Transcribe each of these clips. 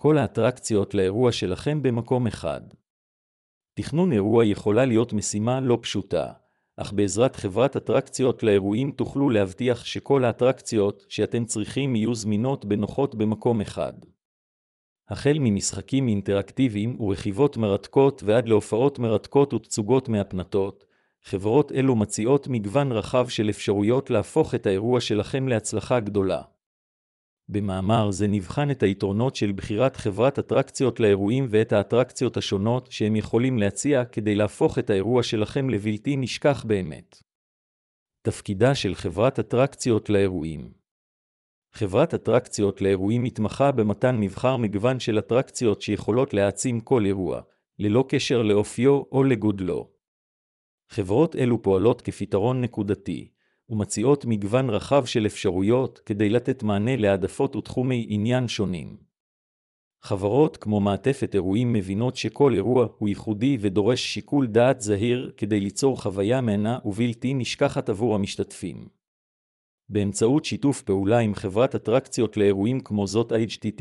כל האטרקציות לאירוע שלכם במקום אחד. תכנון אירוע יכולה להיות משימה לא פשוטה, אך בעזרת חברת אטרקציות לאירועים תוכלו להבטיח שכל האטרקציות שאתם צריכים יהיו זמינות בנוחות במקום אחד. החל ממשחקים אינטראקטיביים ורכיבות מרתקות ועד להופעות מרתקות ותצוגות מהפנתות, חברות אלו מציעות מגוון רחב של אפשרויות להפוך את האירוע שלכם להצלחה גדולה. במאמר זה נבחן את היתרונות של בחירת חברת אטרקציות לאירועים ואת האטרקציות השונות שהם יכולים להציע כדי להפוך את האירוע שלכם לבלתי נשכח באמת. תפקידה של חברת אטרקציות לאירועים. חברת אטרקציות לאירועים מתמחה במתן מבחר מגוון של אטרקציות שיכולות להעצים כל אירוע, ללא קשר לאופיו או לגודלו. חברות אלו פועלות כפתרון נקודתי, ומציעות מגוון רחב של אפשרויות כדי לתת מענה להעדפות ותחומי עניין שונים. חברות כמו מעטפת אירועים מבינות שכל אירוע הוא ייחודי ודורש שיקול דעת זהיר כדי ליצור חוויה מהנה ובלתי נשכחת עבור המשתתפים. באמצעות שיתוף פעולה עם חברת אטרקציות לאירועים כמו זאת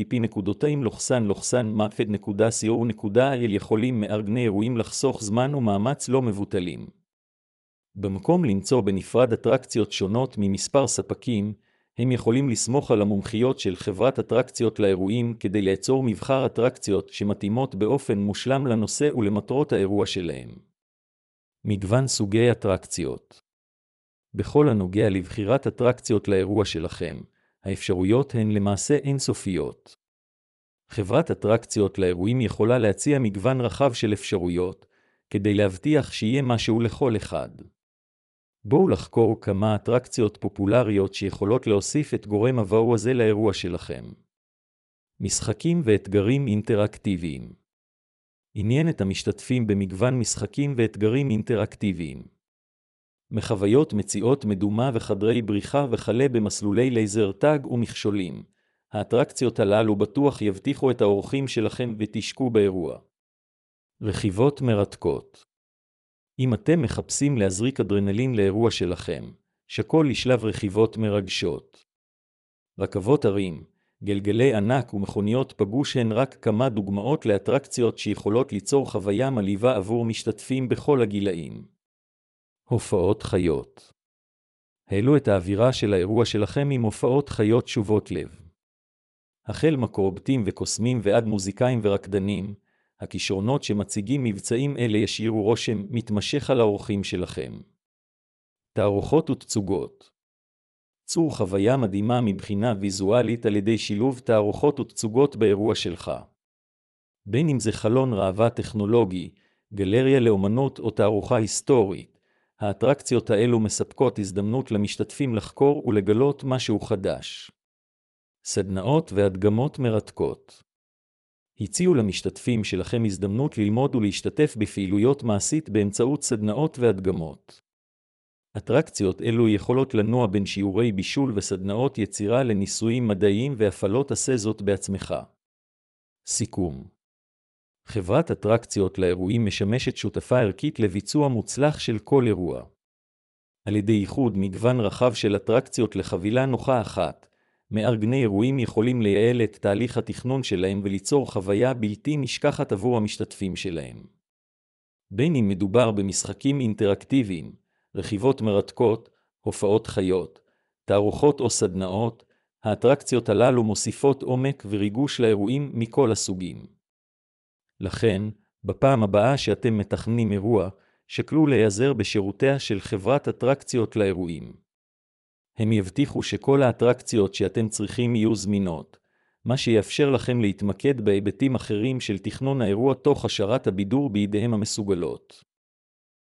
http://mapfed.co.il יכולים מארגני אירועים לחסוך זמן ומאמץ לא מבוטלים. במקום למצוא בנפרד אטרקציות שונות ממספר ספקים, הם יכולים לסמוך על המומחיות של חברת אטרקציות לאירועים כדי ליצור מבחר אטרקציות שמתאימות באופן מושלם לנושא ולמטרות האירוע שלהם. מגוון סוגי אטרקציות. בכל הנוגע לבחירת אטרקציות לאירוע שלכם, האפשרויות הן למעשה אינסופיות. חברת אטרקציות לאירועים יכולה להציע מגוון רחב של אפשרויות, כדי להבטיח שיהיה משהו לכל אחד. בואו לחקור כמה אטרקציות פופולריות שיכולות להוסיף את גורם הוואו הזה לאירוע שלכם. משחקים ואתגרים אינטראקטיביים. עניין את המשתתפים במגוון משחקים ואתגרים אינטראקטיביים. מחוויות מציאות מדומה וחדרי בריחה וכלה במסלולי לייזר טאג ומכשולים. האטרקציות הללו בטוח יבטיחו את האורחים שלכם ותשקו באירוע. רכיבות מרתקות. אם אתם מחפשים להזריק אדרנלין לאירוע שלכם, שקול לשלב רכיבות מרגשות. רכבות הרים, גלגלי ענק ומכוניות פגוש הן רק כמה דוגמאות לאטרקציות שיכולות ליצור חוויה מלהיבה עבור משתתפים בכל הגילאים. הופעות חיות. העלו את האווירה של האירוע שלכם עם הופעות חיות שובות לב. החל מקורבטים וקוסמים ועד מוזיקאים ורקדנים, הכישרונות שמציגים מבצעים אלה ישאירו רושם מתמשך על האורחים שלכם. תערוכות ותצוגות. צור חוויה מדהימה מבחינה ויזואלית על ידי שילוב תערוכות ותצוגות באירוע שלך. בין אם זה חלון ראווה טכנולוגי, גלריה לאומנות או תערוכה היסטורית, האטרקציות האלו מספקות הזדמנות למשתתפים לחקור ולגלות משהו חדש. סדנאות והדגמות מרתקות. הציעו למשתתפים שלכם הזדמנות ללמוד ולהשתתף בפעילויות מעשית באמצעות סדנאות והדגמות. אטרקציות אלו יכולות לנוע בין שיעורי בישול וסדנאות יצירה לניסויים מדעיים והפעלות עשה זאת בעצמך. סיכום. חברת אטרקציות לאירועים משמשת שותפה ערכית לביצוע מוצלח של כל אירוע. על ידי ייחוד מגוון רחב של אטרקציות לחבילה נוחה אחת, מארגני אירועים יכולים לייעל את תהליך התכנון שלהם וליצור חוויה בלתי נשכחת עבור המשתתפים שלהם. בין אם מדובר במשחקים אינטראקטיביים, רכיבות מרתקות, הופעות חיות, תערוכות או סדנאות, האטרקציות הללו מוסיפות עומק וריגוש לאירועים מכל הסוגים. לכן, בפעם הבאה שאתם מתכננים אירוע, שקלו להיעזר בשירותיה של חברת אטרקציות לאירועים. הם יבטיחו שכל האטרקציות שאתם צריכים יהיו זמינות, מה שיאפשר לכם להתמקד בהיבטים אחרים של תכנון האירוע תוך השארת הבידור בידיהם המסוגלות.